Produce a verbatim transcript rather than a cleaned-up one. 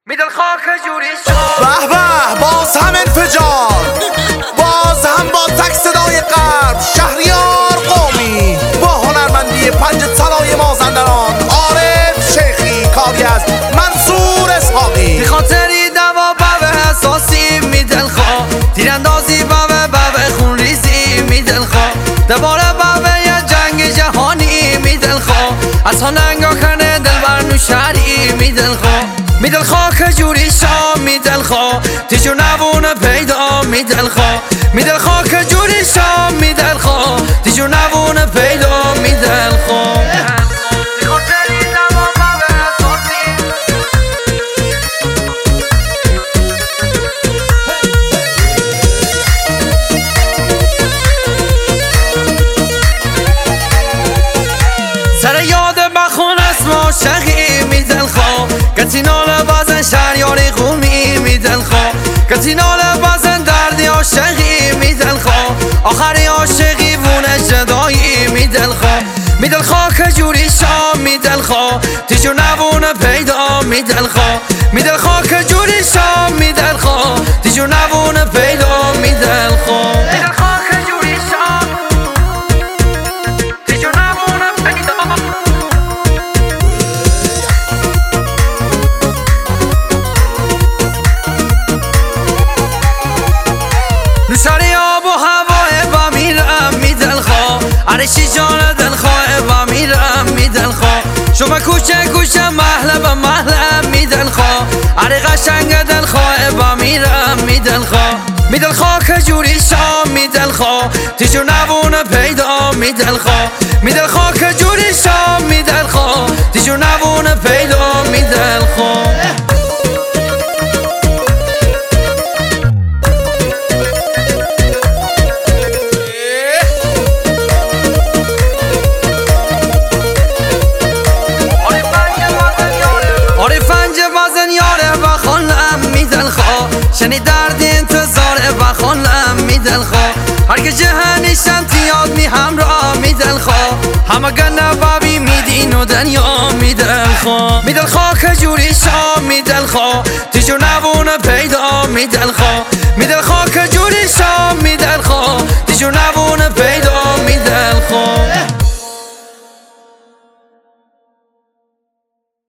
میدل خاک جوری شد. به به باز هم انفجار، باز هم با تک صدای غرب. شهریار قومی با هنرمندی پنج طلای مازندران. عارف شیخی کاری از منصور اسحاقی. بی خاطری دوا بابه حساسی میدل خواه، تیراندازی بابه بابه خون ریزی میدل خواه، دوباره بابه یه جنگ جهانی میدل خواه، از هننگا کنه دل بر نوشری میدل خواه. میدل خاک جوری شا میدل خواه، تیجو نبونه پیدا میدل خواه. میدل خاک جوری شا میدل خواه، تیجو نبونه پیدا میدل خواه. سر یاد بخون اسما شقی میدل خواه، کسی ناله بازن شهریاری قومی میدل خواه، کسی ناله بازن دردی عاشقی میدل خواه، آخری عاشقی وونه جدایی میدل خواه. میدل خاک جوری شا میدل خواه، تیجو نبونه پیدا میدل خواه. میدل خاک جوری شا میدل خواه، تیجو نبونه پیدا میدل خواه. میدل خاک جوری شا، تیجو نبونه پیدا. نوشاری آب و هوای با میرم میدل خواه، عرشی جان دل خواه با میرم میدل خواه، شما کوچه کوچه محله به محله میدل خواه، عری قشنگ دل خواه با میرم میدل خواه. میدل خاک جوری شا میدل خواه، تیجو نبونه پیدا میدل خواه. میدل خاک جوری شا میدل خواه، تیجو نبونه پیدا میدل خواه. شنی درد انتظار بخونم میدل خواه، هر که جهنشم تیاد می همراه میدل خواه، همه گنه بابی میدین و دنیا میدل خواه. میدل خاک جوری شا میدل خواه، تیجو نبونه پیدا میدل